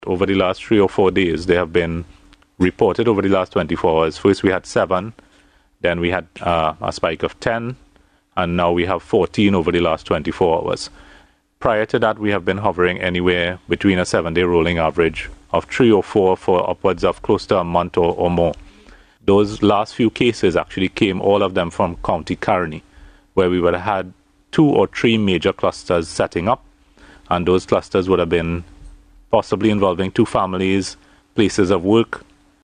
over the last 3 or 4 days, they have been reported over the last 24 hours. First, we had 7, then we had a spike of 10, and now we have 14 over the last 24 hours. Prior to that, we have been hovering anywhere between a 7-day rolling average of 3 or 4 for upwards of close to a month or more. Those last few cases actually came, all of them from County Caroni, where we would have had 2 or 3 major clusters setting up, and those clusters would have been possibly involving 2 families, places of work,